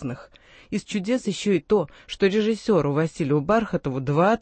чудесных. Из чудес еще и то, что режиссеру Василию Бархатову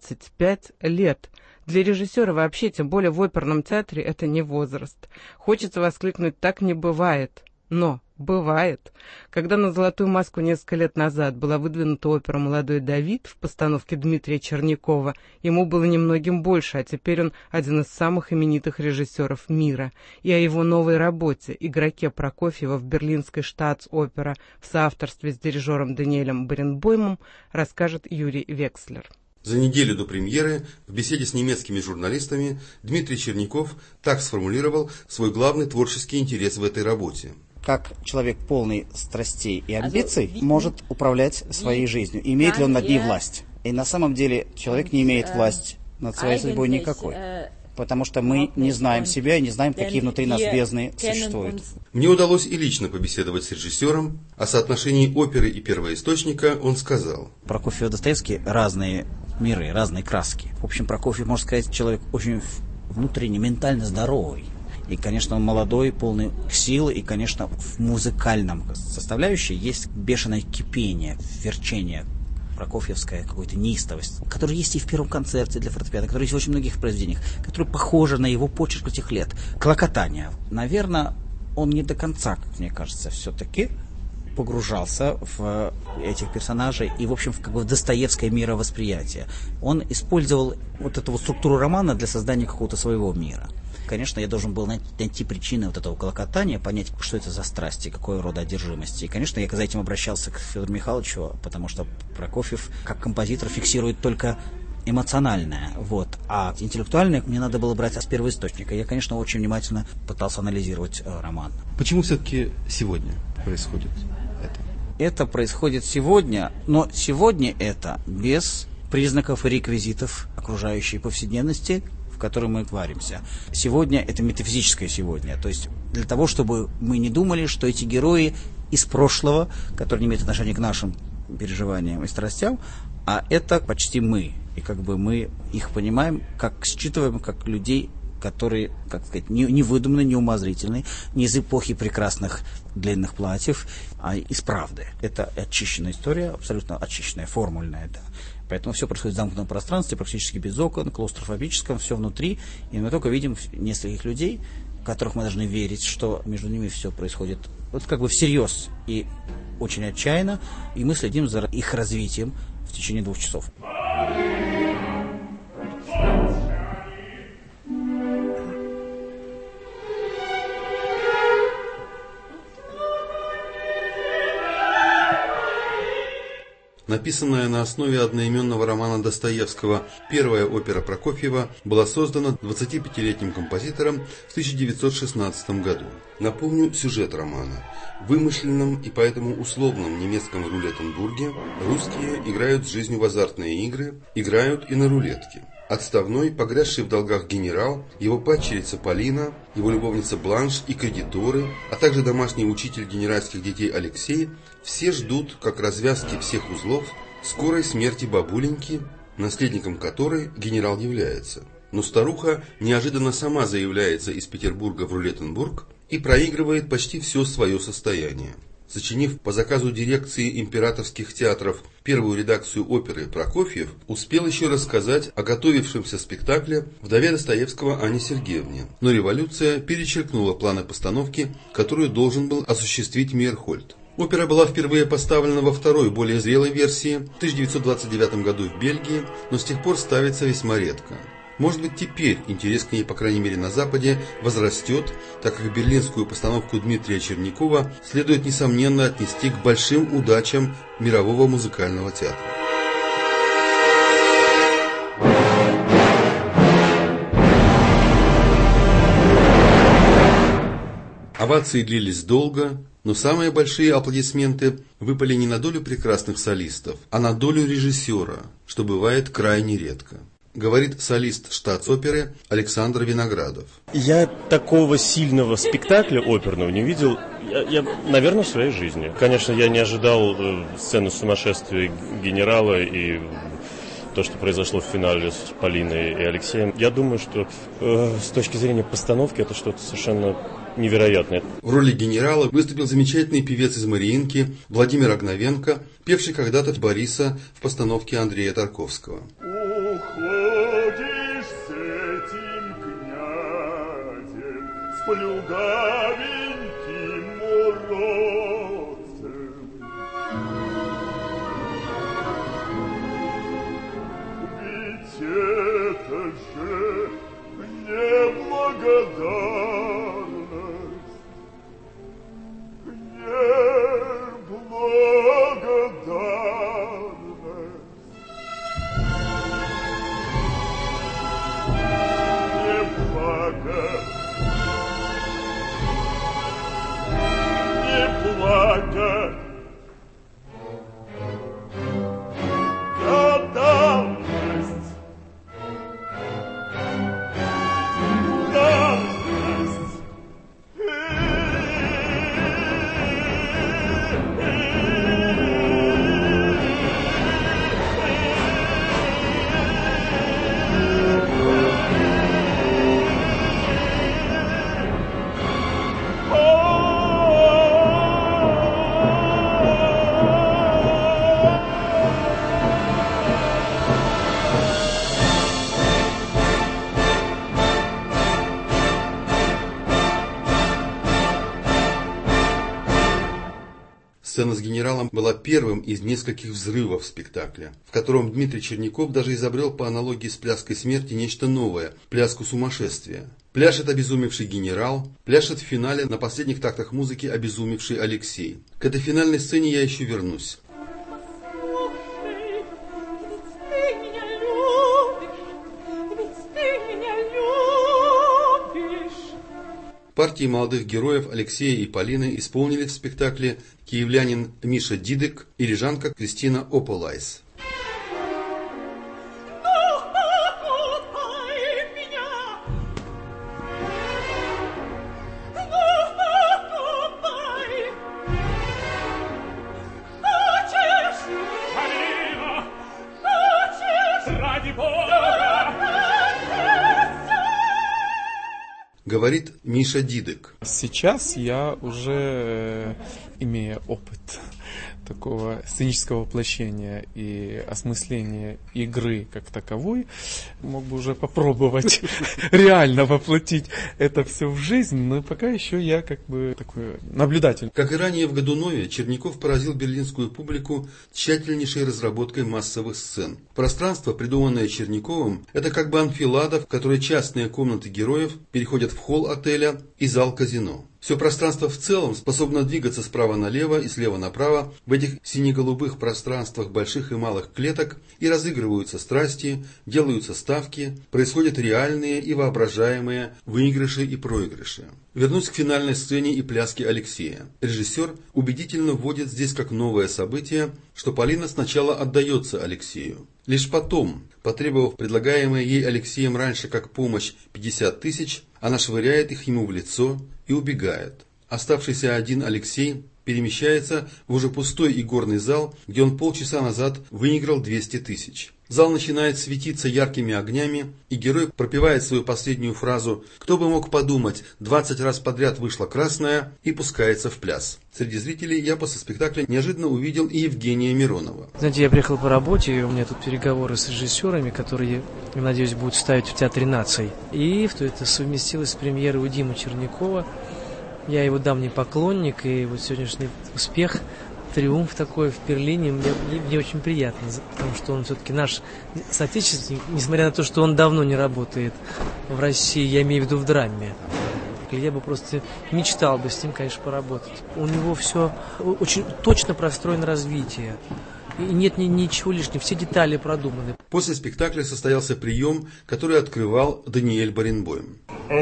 25 лет. Для режиссера вообще, тем более в оперном театре, это не возраст. Хочется воскликнуть: так не бывает. Но бывает. Когда на «Золотую маску» несколько лет назад была выдвинута опера «Молодой Давид» в постановке Дмитрия Чернякова, ему было немногим больше, а теперь он один из самых именитых режиссеров мира. И о его новой работе «Игроке Прокофьева» в Берлинской Штатс-опера в соавторстве с дирижером Даниэлем Баренбоймом расскажет Юрий Векслер. За неделю до премьеры в беседе с немецкими журналистами Дмитрий Черняков так сформулировал свой главный творческий интерес в этой работе. Как человек полный страстей и амбиций может управлять своей жизнью? Имеет ли он над ней власть? И на самом деле человек не имеет власти над своей судьбой никакой. Потому что мы не знаем себя и не знаем, какие внутри нас бездны существуют. Мне удалось и лично побеседовать с режиссером. О соотношении оперы и первоисточника он сказал: Прокофьев и Достоевский разные миры, разные краски. В общем, Прокофьев, можно сказать, человек очень внутренне, ментально здоровый. И, конечно, он молодой, полный сил, и, конечно, в музыкальном составляющей есть бешеное кипение, верчение, прокофьевская какая-то неистовость, которая есть и в первом концерте для фортепиано, которая есть в очень многих произведениях, которая похожа на его почерк тех лет. Клокотание. Наверное, он не до конца, как мне кажется, все-таки погружался в этих персонажей и, в общем, в достоевское мировосприятие. Он использовал вот эту вот структуру романа для создания какого-то своего мира. Конечно, я должен был найти причины вот этого клокотания, понять, что это за страсти, какой рода одержимости. И, конечно, я за этим обращался к Федору Михайловичу, потому что Прокофьев, как композитор, фиксирует только эмоциональное, а интеллектуальное мне надо было брать с первоисточника. Я, конечно, очень внимательно пытался анализировать роман. Почему все-таки сегодня происходит это? Это происходит сегодня, но сегодня это без признаков и реквизитов окружающей повседневности, в которой мы варимся. Сегодня это метафизическое сегодня. То есть для того, чтобы мы не думали, что эти герои из прошлого, которые не имеют отношения к нашим переживаниям и страстям, а это почти мы. И мы их понимаем, как считываем, как людей, которые, не выдуманы, не умозрительны, не из эпохи прекрасных длинных платьев, а из правды. Это очищенная история, абсолютно очищенная, формульная. Да. Поэтому все происходит в замкнутом пространстве, практически без окон, клаустрофобическом, все внутри. И мы только видим нескольких людей, в которых мы должны верить, что между ними все происходит всерьез и очень отчаянно. И мы следим за их развитием в течение 2 часов. Написанная на основе одноименного романа Достоевского первая опера Прокофьева была создана 25-летним композитором в 1916 году. Напомню сюжет романа. В вымышленном и поэтому условном немецком Рулеттенбурге русские играют с жизнью в азартные игры, играют и на рулетке. Отставной, погрязший в долгах генерал, его падчерица Полина, его любовница Бланш и кредиторы, а также домашний учитель генеральских детей Алексей все ждут, как развязки всех узлов, скорой смерти бабуленьки, наследником которой генерал является. Но старуха неожиданно сама заявляется из Петербурга в Рулеттенбург и проигрывает почти все свое состояние. Сочинив по заказу дирекции императорских театров первую редакцию оперы, Прокофьев успел еще рассказать о готовившемся спектакле вдове Достоевского Анне Сергеевне. Но революция перечеркнула планы постановки, которую должен был осуществить Мейерхольд. Опера была впервые поставлена во второй, более зрелой версии в 1929 году в Бельгии, но с тех пор ставится весьма редко. Может быть, теперь интерес к ней, по крайней мере на Западе, возрастет, так как берлинскую постановку Дмитрия Чернякова следует, несомненно, отнести к большим удачам мирового музыкального театра. Овации длились долго, но самые большие аплодисменты выпали не на долю прекрасных солистов, а на долю режиссера, что бывает крайне редко. Говорит солист Штатс-оперы Александр Виноградов. Я такого сильного спектакля оперного не видел, наверное, в своей жизни. Конечно, я не ожидал сцены сумасшествия генерала и то, что произошло в финале с Полиной и Алексеем. Я думаю, что с точки зрения постановки это что-то совершенно невероятное. В роли генерала выступил замечательный певец из Мариинки Владимир Огновенко, певший когда-то Бориса в постановке Андрея Тарковского. Уходишь с этим князем, с плюгавеньким уродцем. Ведь это же неблагодарность, неблагодарность. Не плакать, не плакать. Гадалность, гадость. Сцена с генералом была первым из нескольких взрывов спектакля, в котором Дмитрий Черняков даже изобрел по аналогии с пляской смерти нечто новое – пляску сумасшествия. Пляшет обезумевший генерал, пляшет в финале на последних тактах музыки обезумевший Алексей. К этой финальной сцене я еще вернусь. Партии молодых героев Алексея и Полины исполнили в спектакле киевлянин Миша Дидек и рижанка Кристина Ополайс. Говорит Миша Дидек. Сейчас я уже, имея опыт такого сценического воплощения и осмысления игры как таковой, мог бы уже попробовать реально воплотить это все в жизнь, но пока еще я как бы такой наблюдатель. Как и ранее в Годунове, Черняков поразил берлинскую публику тщательнейшей разработкой массовых сцен. Пространство, придуманное Черняковым, это как бы анфилада, в которой частные комнаты героев переходят в холл отеля и зал казино. Все пространство в целом способно двигаться справа налево и слева направо в этих сине-голубых пространствах больших и малых клеток, и разыгрываются страсти, делаются ставки, происходят реальные и воображаемые выигрыши и проигрыши. Вернусь к финальной сцене и пляске Алексея. Режиссер убедительно вводит здесь как новое событие, что Полина сначала отдается Алексею. Лишь потом, потребовав предлагаемые ей Алексеем раньше как помощь 50 тысяч, она швыряет их ему в лицо и убегает. Оставшийся один Алексей перемещается в уже пустой игорный зал, где он полчаса назад выиграл 200 тысяч. Зал начинает светиться яркими огнями, и герой пропевает свою последнюю фразу «Кто бы мог подумать, 20 раз подряд вышла красная» и пускается в пляс. Среди зрителей я после спектакля неожиданно увидел и Евгения Миронова. Знаете, я приехал по работе, и у меня тут переговоры с режиссерами, которые, я надеюсь, будут ставить в Театре наций. И это совместилось с премьерой у Димы Чернякова. Я его давний поклонник, и вот сегодняшний успех, триумф такой в Берлине мне очень приятно, потому что он все-таки наш соотечественник, несмотря на то, что он давно не работает в России, я имею в виду в драме. Я бы просто мечтал бы с ним, конечно, поработать. У него все очень точно простроено развитие. И нет ничего лишнего, все детали продуманы. После спектакля состоялся прием, который открывал Даниэль Баренбойм.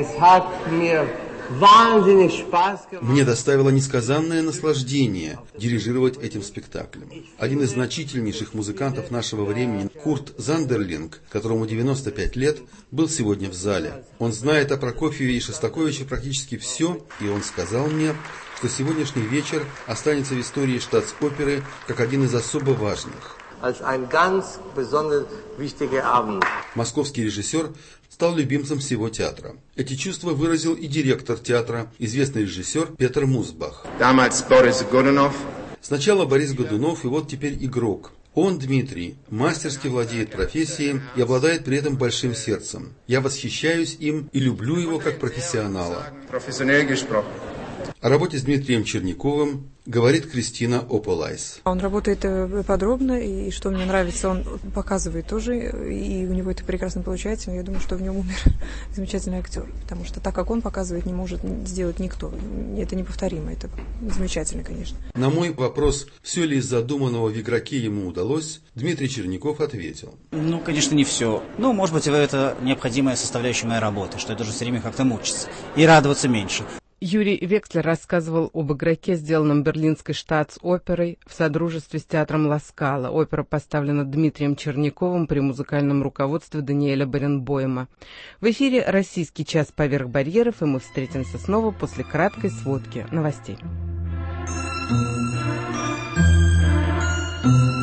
Мне доставило несказанное наслаждение дирижировать этим спектаклем. Один из значительнейших музыкантов нашего времени, Курт Зандерлинг, которому 95 лет, был сегодня в зале. Он знает о Прокофьеве и Шостаковиче практически все, и он сказал мне, что сегодняшний вечер останется в истории Штатс-оперы как один из особо важных. Московский режиссер стал любимцем всего театра. Эти чувства выразил и директор театра, известный режиссер Петр Мусбах. Сначала Борис Годунов, и вот теперь игрок. Он, Дмитрий, мастерски владеет профессией и обладает при этом большим сердцем. Я восхищаюсь им и люблю его как профессионала. О работе с Дмитрием Черняковым говорит Кристина Ополайс. Он работает подробно, и что мне нравится, он показывает тоже, и у него это прекрасно получается. Я думаю, что в нем умер замечательный актер, потому что так, как он показывает, не может сделать никто. Это неповторимо, это замечательно, конечно. На мой вопрос, все ли из задуманного в игроке ему удалось, Дмитрий Черняков ответил. Конечно, не все. Может быть, это необходимая составляющая моей работы, что я должен все время как-то мучиться и радоваться меньше. Юрий Векслер рассказывал об игроке, сделанном Берлинской штатс-оперой в содружестве с театром Ла Скала. Опера поставлена Дмитрием Черняковым при музыкальном руководстве Даниэля Баренбойма. В эфире «Российский час поверх барьеров», и мы встретимся снова после краткой сводки новостей.